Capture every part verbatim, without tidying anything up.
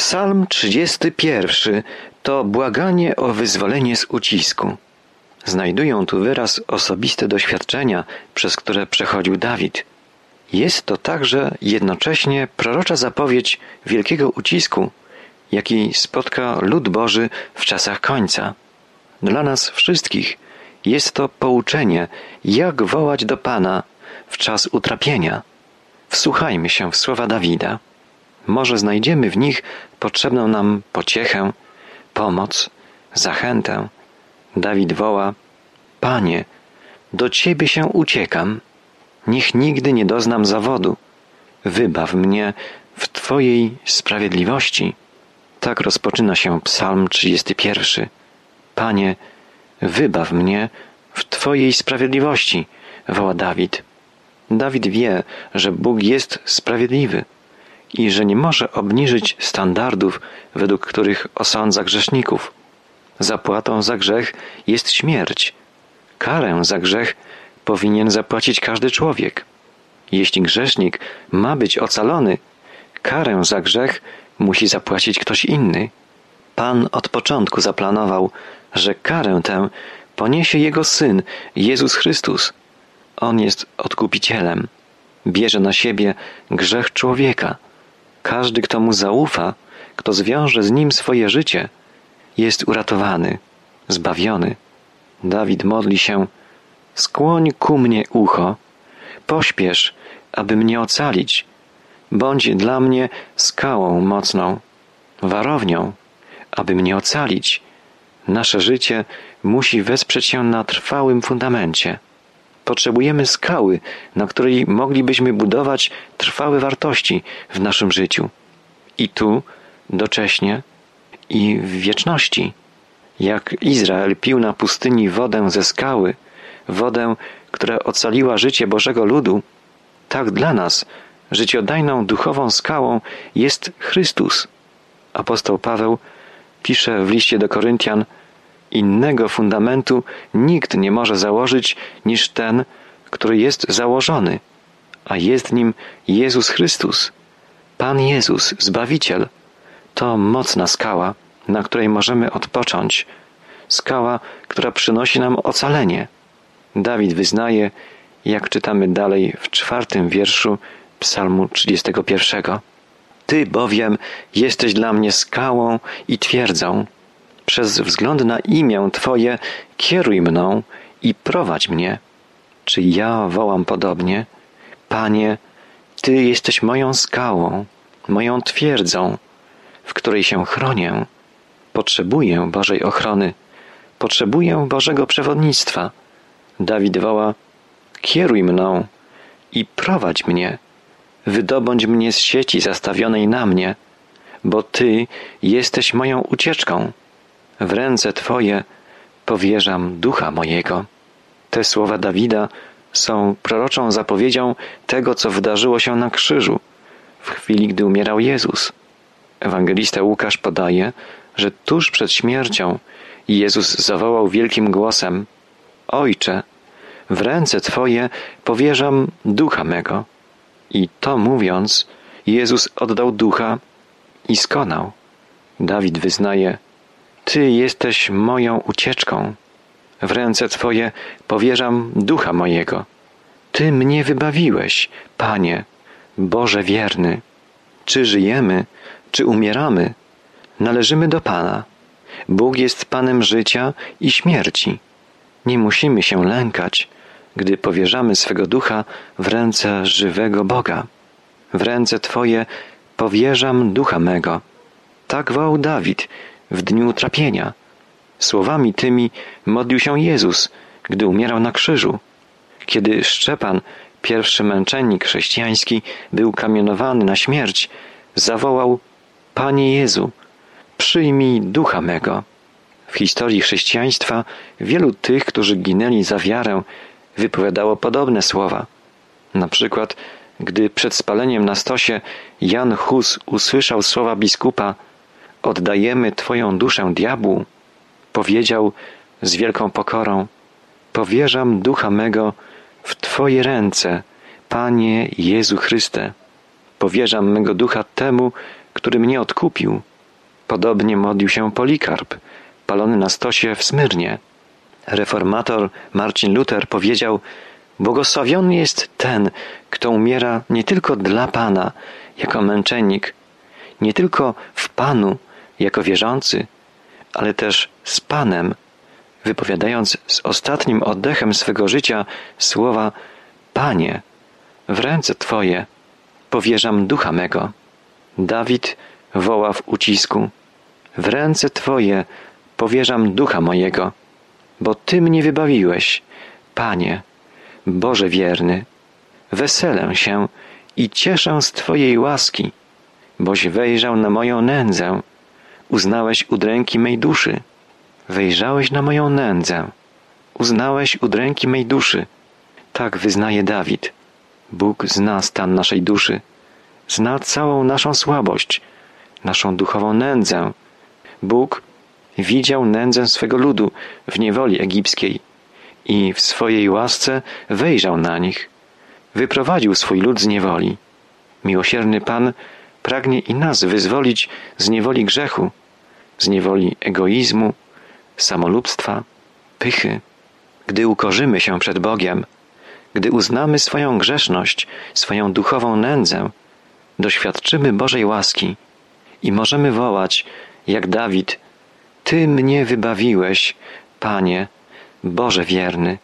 Psalm trzydziesty pierwszy to błaganie o wyzwolenie z ucisku. Znajdują tu wyraz osobiste doświadczenia, przez które przechodził Dawid. Jest to także jednocześnie prorocza zapowiedź wielkiego ucisku, jaki spotka lud Boży w czasach końca. Dla nas wszystkich jest to pouczenie, jak wołać do Pana w czas utrapienia. Wsłuchajmy się w słowa Dawida. Może znajdziemy w nich potrzebną nam pociechę, pomoc, zachętę. Dawid woła: Panie, do Ciebie się uciekam. Niech nigdy nie doznam zawodu. Wybaw mnie w Twojej sprawiedliwości. Tak rozpoczyna się Psalm trzydziesty pierwszy. Panie, wybaw mnie w Twojej sprawiedliwości, woła Dawid. Dawid wie, że Bóg jest sprawiedliwy i że nie może obniżyć standardów, według których osądza grzeszników. Zapłatą za grzech jest śmierć. Karę za grzech powinien zapłacić każdy człowiek. Jeśli grzesznik ma być ocalony, karę za grzech musi zapłacić ktoś inny. Pan od początku zaplanował, że karę tę poniesie Jego Syn, Jezus Chrystus. On jest odkupicielem. Bierze na siebie grzech człowieka. Każdy, kto Mu zaufa, kto zwiąże z Nim swoje życie, jest uratowany, zbawiony. Dawid modli się: skłoń ku mnie ucho, pośpiesz, aby mnie ocalić. Bądź dla mnie skałą mocną, warownią, aby mnie ocalić. Nasze życie musi wesprzeć się na trwałym fundamencie. Potrzebujemy skały, na której moglibyśmy budować trwałe wartości w naszym życiu. I tu, docześnie, i w wieczności. Jak Izrael pił na pustyni wodę ze skały, wodę, która ocaliła życie Bożego ludu, tak dla nas życiodajną duchową skałą jest Chrystus. Apostoł Paweł pisze w liście do Koryntian: innego fundamentu nikt nie może założyć niż ten, który jest założony, a jest nim Jezus Chrystus. Pan Jezus, Zbawiciel, to mocna skała, na której możemy odpocząć. Skała, która przynosi nam ocalenie. Dawid wyznaje, jak czytamy dalej w czwartym wierszu Psalmu trzydziestego pierwszego. Ty bowiem jesteś dla mnie skałą i twierdzą. Przez wzgląd na imię Twoje kieruj mną i prowadź mnie. Czy ja wołam podobnie? Panie, Ty jesteś moją skałą, moją twierdzą, w której się chronię. Potrzebuję Bożej ochrony, potrzebuję Bożego przewodnictwa. Dawid woła: kieruj mną i prowadź mnie. Wydobądź mnie z sieci zastawionej na mnie, bo Ty jesteś moją ucieczką. W ręce Twoje powierzam ducha mojego. Te słowa Dawida są proroczą zapowiedzią tego, co wydarzyło się na krzyżu w chwili, gdy umierał Jezus. Ewangelista Łukasz podaje, że tuż przed śmiercią Jezus zawołał wielkim głosem: Ojcze, w ręce Twoje powierzam ducha mego. I to mówiąc, Jezus oddał ducha i skonał. Dawid wyznaje: Ty jesteś moją ucieczką. W ręce Twoje powierzam ducha mojego. Ty mnie wybawiłeś, Panie, Boże wierny. Czy żyjemy, czy umieramy, należymy do Pana. Bóg jest Panem życia i śmierci. Nie musimy się lękać, gdy powierzamy swego ducha w ręce żywego Boga. W ręce Twoje powierzam ducha mego. Tak wołał Dawid w dniu utrapienia. Słowami tymi modlił się Jezus, gdy umierał na krzyżu. Kiedy Szczepan, pierwszy męczennik chrześcijański, był kamienowany na śmierć, zawołał: Panie Jezu, przyjmij ducha mego. W historii chrześcijaństwa wielu tych, którzy ginęli za wiarę, wypowiadało podobne słowa. Na przykład, gdy przed spaleniem na stosie Jan Hus usłyszał słowa biskupa: oddajemy Twoją duszę diabłu, powiedział z wielką pokorą: powierzam ducha mego w Twoje ręce, Panie Jezu Chryste. Powierzam mego ducha temu, który mnie odkupił, Podobnie modlił się Polikarp, palony na stosie w Smyrnie. Reformator Marcin Luther powiedział: błogosławiony jest ten, kto umiera nie tylko dla Pana, jako męczennik, nie tylko w Panu, jako wierzący, ale też z Panem, wypowiadając z ostatnim oddechem swego życia słowa: Panie, w ręce Twoje powierzam ducha mego. Dawid woła w ucisku: w ręce Twoje powierzam ducha mojego, bo Ty mnie wybawiłeś, Panie, Boże wierny. Weselę się i cieszę z Twojej łaski, boś wejrzał na moją nędzę, uznałeś udręki mej duszy. Wejrzałeś na moją nędzę, uznałeś udręki mej duszy. Tak wyznaje Dawid. Bóg zna stan naszej duszy, zna całą naszą słabość, naszą duchową nędzę. Bóg widział nędzę swego ludu w niewoli egipskiej i w swojej łasce wejrzał na nich. Wyprowadził swój lud z niewoli. Miłosierny Pan pragnie i nas wyzwolić z niewoli grzechu, z niewoli egoizmu, samolubstwa, pychy. Gdy ukorzymy się przed Bogiem, gdy uznamy swoją grzeszność, swoją duchową nędzę, doświadczymy Bożej łaski i możemy wołać, jak Dawid: Ty mnie wybawiłeś, Panie, Boże wierny.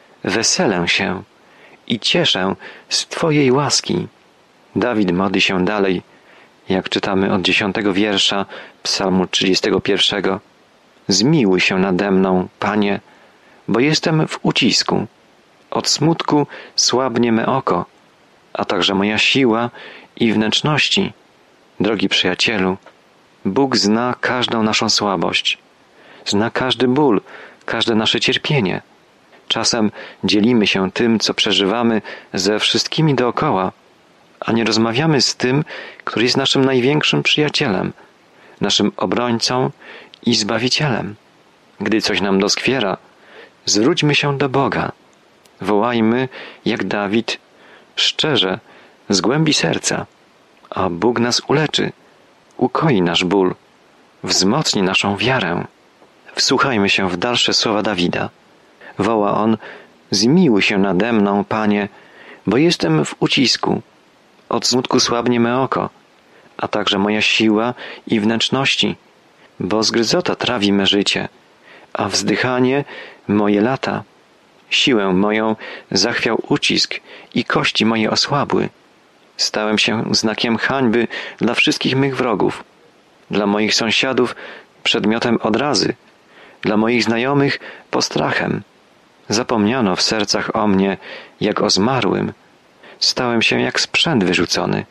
Weselę się i cieszę z Twojej łaski. Dawid modli się dalej, jak czytamy od dziesiątego wiersza Psalmu trzydziestego pierwszego. Zmiłuj się nade mną, Panie, bo jestem w ucisku. Od smutku słabnie me oko, a także moja siła i wnętrzności. Drogi przyjacielu, Bóg zna każdą naszą słabość. Zna każdy ból, każde nasze cierpienie. Czasem dzielimy się tym, co przeżywamy, ze wszystkimi dookoła, a nie rozmawiamy z tym, który jest naszym największym przyjacielem, naszym obrońcą i Zbawicielem. Gdy coś nam doskwiera, zwróćmy się do Boga. Wołajmy, jak Dawid, szczerze, z głębi serca, a Bóg nas uleczy, ukoi nasz ból, wzmocni naszą wiarę. Wsłuchajmy się w dalsze słowa Dawida. Woła on: zmiłuj się nade mną, Panie, bo jestem w ucisku. Od smutku słabnie me oko, a także moja siła i wnętrzności, bo zgryzota trawi me życie, a wzdychanie moje lata. Siłę moją zachwiał ucisk i kości moje osłabły. Stałem się znakiem hańby dla wszystkich mych wrogów, dla moich sąsiadów przedmiotem odrazy, dla moich znajomych postrachem. Zapomniano w sercach o mnie jak o zmarłym. Stałem się jak sprzęt wyrzucony.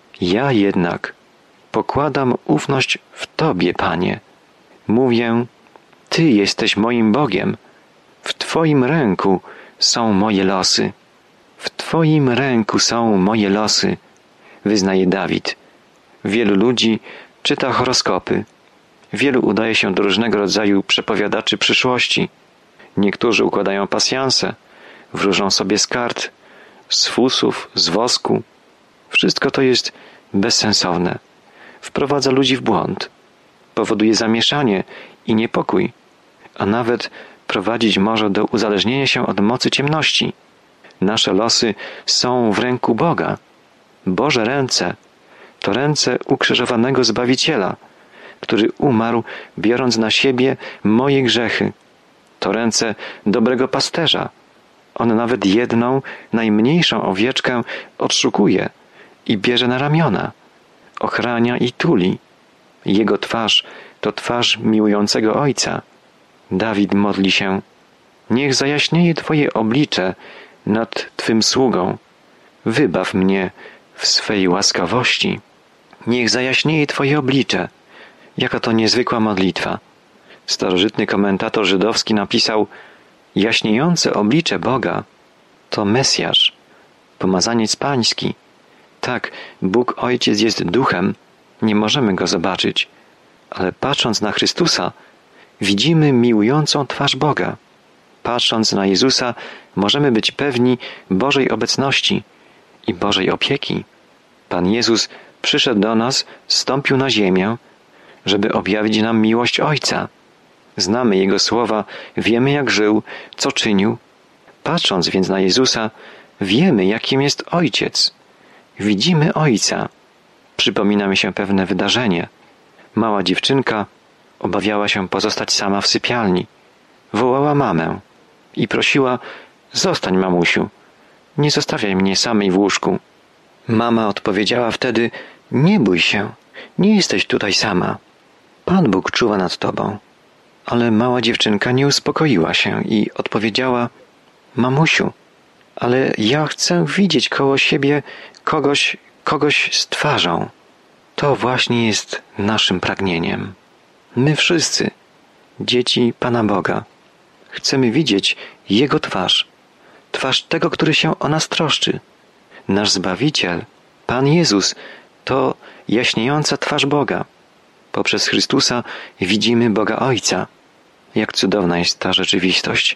Ja jednak pokładam ufność w Tobie, Panie. Mówię: Ty jesteś moim Bogiem. W Twoim ręku są moje losy. W Twoim ręku są moje losy, wyznaje Dawid. Wielu ludzi czyta horoskopy. Wielu udaje się do różnego rodzaju przepowiadaczy przyszłości. Niektórzy układają pasjanse, wróżą sobie z kart, z fusów, z wosku. Wszystko to jest bezsensowne. Wprowadza ludzi w błąd. Powoduje zamieszanie i niepokój, a nawet prowadzić może do uzależnienia się od mocy ciemności. Nasze losy są w ręku Boga. Boże ręce to ręce ukrzyżowanego Zbawiciela, który umarł, biorąc na siebie moje grzechy. To ręce dobrego pasterza. On nawet jedną, najmniejszą owieczkę odszukuje i bierze na ramiona, ochrania i tuli. Jego twarz to twarz miłującego Ojca. Dawid modli się: niech zajaśnieje Twoje oblicze nad Twym sługą. Wybaw mnie w swej łaskawości. Niech zajaśnieje Twoje oblicze. Jaka to niezwykła modlitwa. Starożytny komentator żydowski napisał: jaśniejące oblicze Boga to Mesjasz, pomazaniec pański. Tak, Bóg Ojciec jest duchem, nie możemy Go zobaczyć, ale patrząc na Chrystusa, widzimy miłującą twarz Boga. Patrząc na Jezusa, możemy być pewni Bożej obecności i Bożej opieki. Pan Jezus przyszedł do nas, zstąpił na ziemię, żeby objawić nam miłość Ojca. Znamy Jego słowa, wiemy jak żył, co czynił. Patrząc więc na Jezusa, wiemy jakim jest Ojciec. Widzimy Ojca. Przypomina mi się pewne wydarzenie. Mała dziewczynka obawiała się pozostać sama w sypialni. Wołała mamę i prosiła: zostań, mamusiu, nie zostawiaj mnie samej w łóżku. Mama odpowiedziała wtedy: nie bój się, nie jesteś tutaj sama. Pan Bóg czuwa nad tobą. Ale mała dziewczynka nie uspokoiła się i odpowiedziała: mamusiu, ale ja chcę widzieć koło siebie kogoś, kogoś z twarzą. To właśnie jest naszym pragnieniem. My wszyscy, dzieci Pana Boga, chcemy widzieć Jego twarz, twarz tego, który się o nas troszczy. Nasz Zbawiciel, Pan Jezus, to jaśniejąca twarz Boga. Poprzez Chrystusa widzimy Boga Ojca. Jak cudowna jest ta rzeczywistość.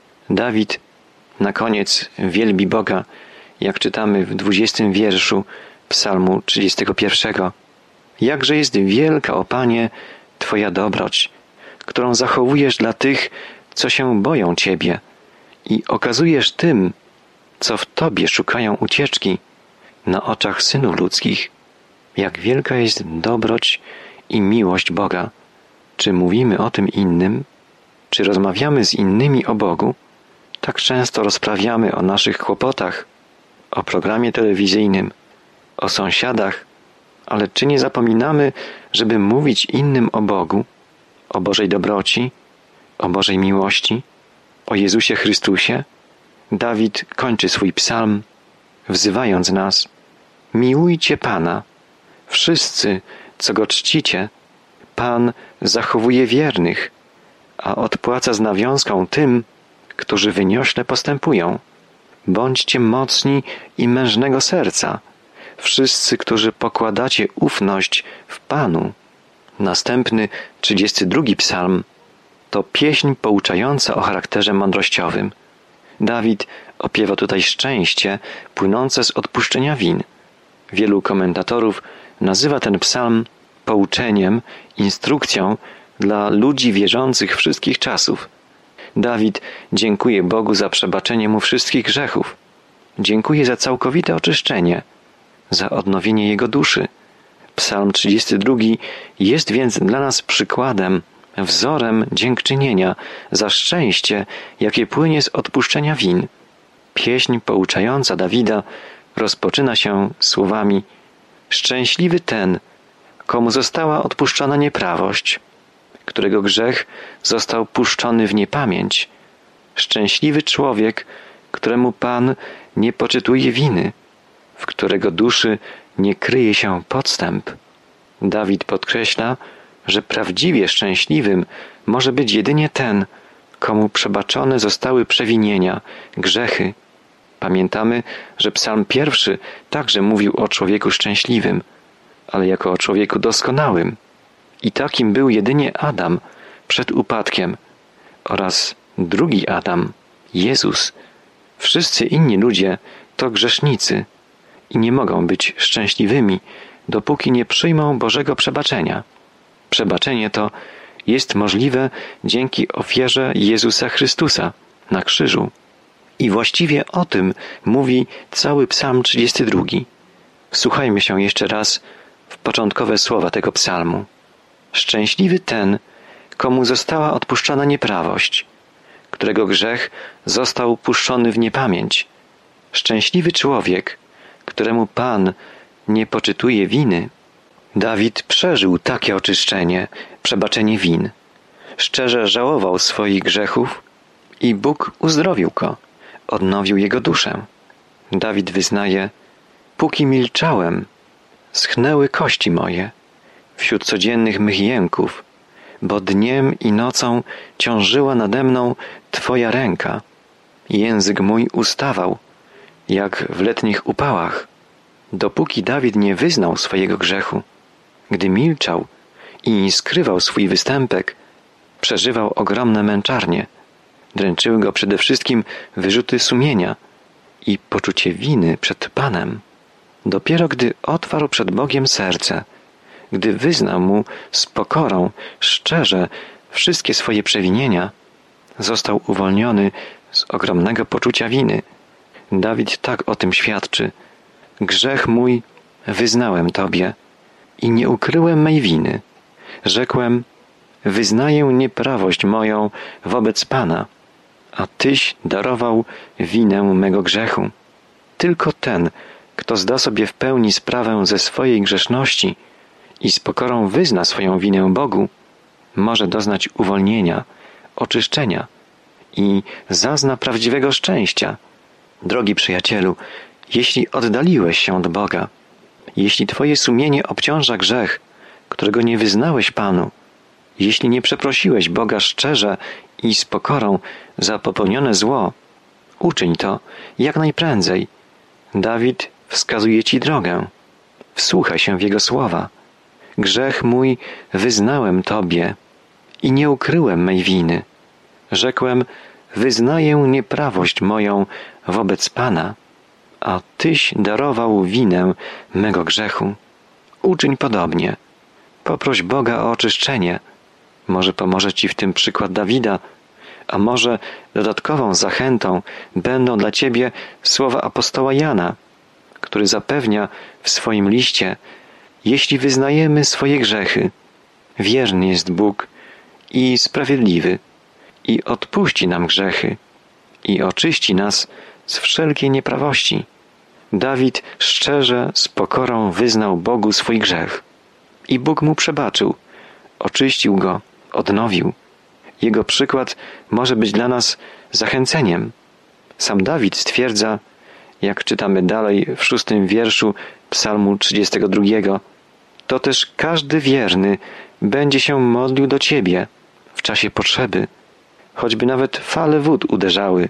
Dawid na koniec wielbi Boga, jak czytamy w dwudziestym wierszu Psalmu trzydziestego pierwszego. Jakże jest wielka, o Panie, Twoja dobroć, którą zachowujesz dla tych, co się boją Ciebie i okazujesz tym, co w Tobie szukają ucieczki, na oczach synów ludzkich. Jak wielka jest dobroć i miłość Boga. Czy mówimy o tym innym? Czy rozmawiamy z innymi o Bogu? Tak często rozprawiamy o naszych kłopotach, o programie telewizyjnym, o sąsiadach, ale czy nie zapominamy, żeby mówić innym o Bogu, o Bożej dobroci, o Bożej miłości, o Jezusie Chrystusie? Dawid kończy swój psalm, wzywając nas: miłujcie Pana, wszyscy, co Go czcicie. Pan zachowuje wiernych, a odpłaca z nawiązką tym, którzy wyniośle postępują. Bądźcie mocni i mężnego serca, wszyscy, którzy pokładacie ufność w Panu. Następny, trzydziesty drugi psalm, to pieśń pouczająca o charakterze mądrościowym. Dawid opiewa tutaj szczęście płynące z odpuszczenia win. Wielu komentatorów nazywa ten psalm pouczeniem, instrukcją dla ludzi wierzących wszystkich czasów. Dawid dziękuje Bogu za przebaczenie mu wszystkich grzechów. Dziękuje za całkowite oczyszczenie, za odnowienie jego duszy. Psalm trzydziesty drugi jest więc dla nas przykładem, wzorem dziękczynienia za szczęście, jakie płynie z odpuszczenia win. Pieśń pouczająca Dawida rozpoczyna się słowami: szczęśliwy ten, komu została odpuszczona nieprawość, którego grzech został puszczony w niepamięć. Szczęśliwy człowiek, któremu Pan nie poczytuje winy, w którego duszy nie kryje się podstęp. Dawid podkreśla, że prawdziwie szczęśliwym może być jedynie ten, komu przebaczone zostały przewinienia, grzechy. Pamiętamy, że psalm pierwszy także mówił o człowieku szczęśliwym, ale jako o człowieku doskonałym. I takim był jedynie Adam przed upadkiem oraz drugi Adam, Jezus. Wszyscy inni ludzie to grzesznicy i nie mogą być szczęśliwymi, dopóki nie przyjmą Bożego przebaczenia. Przebaczenie to jest możliwe dzięki ofierze Jezusa Chrystusa na krzyżu. I właściwie o tym mówi cały psalm trzydziesty drugi. Wsłuchajmy się jeszcze raz w początkowe słowa tego psalmu. Szczęśliwy ten, komu została odpuszczona nieprawość, którego grzech został puszczony w niepamięć. Szczęśliwy człowiek, któremu Pan nie poczytuje winy. Dawid przeżył takie oczyszczenie, przebaczenie win. Szczerze żałował swoich grzechów i Bóg uzdrowił go, odnowił jego duszę. Dawid wyznaje: póki milczałem, schnęły kości moje wśród codziennych mych jęków, bo dniem i nocą ciążyła nade mną Twoja ręka. Język mój ustawał, jak w letnich upałach. Dopóki Dawid nie wyznał swojego grzechu, gdy milczał i skrywał swój występek, przeżywał ogromne męczarnie. Dręczyły go przede wszystkim wyrzuty sumienia i poczucie winy przed Panem. Dopiero gdy otwarł przed Bogiem serce, gdy wyznał mu z pokorą, szczerze wszystkie swoje przewinienia, został uwolniony z ogromnego poczucia winy. Dawid tak o tym świadczy. Grzech mój wyznałem Tobie i nie ukryłem mej winy. Rzekłem, wyznaję nieprawość moją wobec Pana, a Tyś darował winę mego grzechu. Tylko ten, kto zda sobie w pełni sprawę ze swojej grzeszności i z pokorą wyzna swoją winę Bogu, może doznać uwolnienia, oczyszczenia i zazna prawdziwego szczęścia. Drogi przyjacielu, jeśli oddaliłeś się od Boga, jeśli Twoje sumienie obciąża grzech, którego nie wyznałeś Panu, jeśli nie przeprosiłeś Boga szczerze i z pokorą za popełnione zło, uczyń to jak najprędzej. Dawid wskazuje Ci drogę. Wsłuchaj się w Jego słowa. Grzech mój wyznałem Tobie i nie ukryłem mej winy. Rzekłem, wyznaję nieprawość moją wobec Pana, a Tyś darował winę mego grzechu. Uczyń podobnie. Poproś Boga o oczyszczenie. Może pomoże Ci w tym przykład Dawida, a może dodatkową zachętą będą dla Ciebie słowa apostoła Jana, który zapewnia w swoim liście, jeśli wyznajemy swoje grzechy, wierny jest Bóg i sprawiedliwy i odpuści nam grzechy i oczyści nas z wszelkiej nieprawości. Dawid szczerze, z pokorą wyznał Bogu swój grzech i Bóg mu przebaczył, oczyścił go, odnowił. Jego przykład może być dla nas zachęceniem. Sam Dawid stwierdza, jak czytamy dalej w szóstym wierszu Psalmu trzydziestego drugiego, to też każdy wierny będzie się modlił do Ciebie w czasie potrzeby, choćby nawet fale wód uderzały.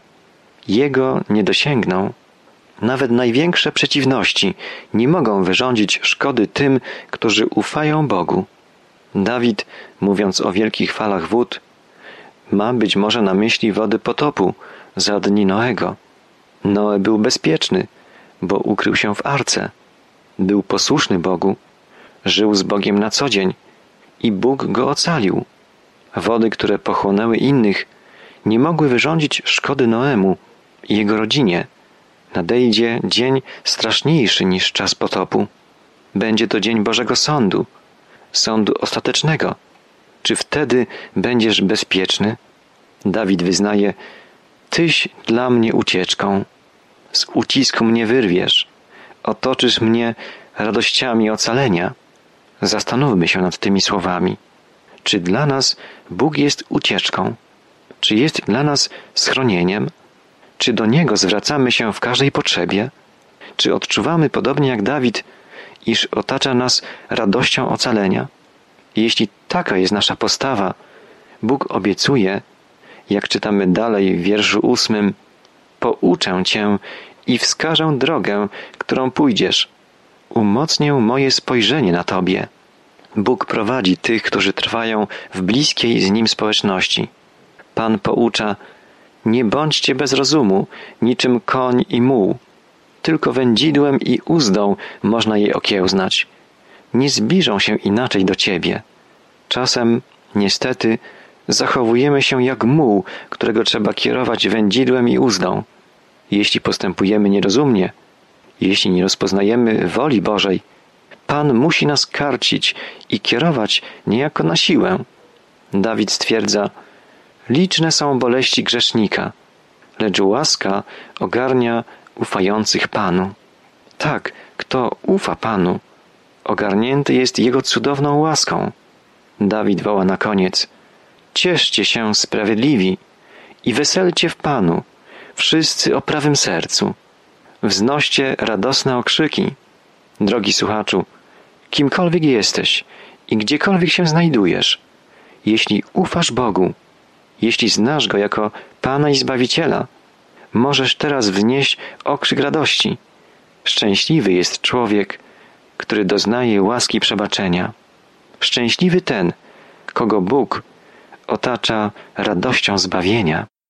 Jego nie dosięgną. Nawet największe przeciwności nie mogą wyrządzić szkody tym, którzy ufają Bogu. Dawid, mówiąc o wielkich falach wód, ma być może na myśli wody potopu za dni Noego. Noe był bezpieczny, bo ukrył się w arce. Był posłuszny Bogu, żył z Bogiem na co dzień i Bóg go ocalił. Wody, które pochłonęły innych, nie mogły wyrządzić szkody Noemu i jego rodzinie. Nadejdzie dzień straszniejszy niż czas potopu. Będzie to dzień Bożego Sądu, sądu ostatecznego. Czy wtedy będziesz bezpieczny? Dawid wyznaje, Tyś dla mnie ucieczką. Z ucisku mnie wyrwiesz. Otoczysz mnie radościami ocalenia. Zastanówmy się nad tymi słowami. Czy dla nas Bóg jest ucieczką? Czy jest dla nas schronieniem? Czy do Niego zwracamy się w każdej potrzebie? Czy odczuwamy podobnie jak Dawid, iż otacza nas radością ocalenia? Jeśli taka jest nasza postawa, Bóg obiecuje, jak czytamy dalej w wierszu ósmym, pouczę Cię i wskażę drogę, którą pójdziesz. Umocnię moje spojrzenie na Tobie. Bóg prowadzi tych, którzy trwają w bliskiej z Nim społeczności. Pan poucza, nie bądźcie bez rozumu, niczym koń i muł. Tylko wędzidłem i uzdą można je okiełznać. Nie zbliżą się inaczej do Ciebie. Czasem, niestety, zachowujemy się jak muł, którego trzeba kierować wędzidłem i uzdą. Jeśli postępujemy nierozumnie, jeśli nie rozpoznajemy woli Bożej, Pan musi nas karcić i kierować niejako na siłę. Dawid stwierdza, liczne są boleści grzesznika, lecz łaska ogarnia ufających Panu. Tak, kto ufa Panu, ogarnięty jest Jego cudowną łaską. Dawid woła na koniec, cieszcie się sprawiedliwi i weselcie w Panu, wszyscy o prawym sercu. Wznoście radosne okrzyki. Drogi słuchaczu, kimkolwiek jesteś i gdziekolwiek się znajdujesz, jeśli ufasz Bogu, jeśli znasz Go jako Pana i Zbawiciela, możesz teraz wznieść okrzyk radości. Szczęśliwy jest człowiek, który doznaje łaski przebaczenia. Szczęśliwy ten, kogo Bóg otacza radością zbawienia.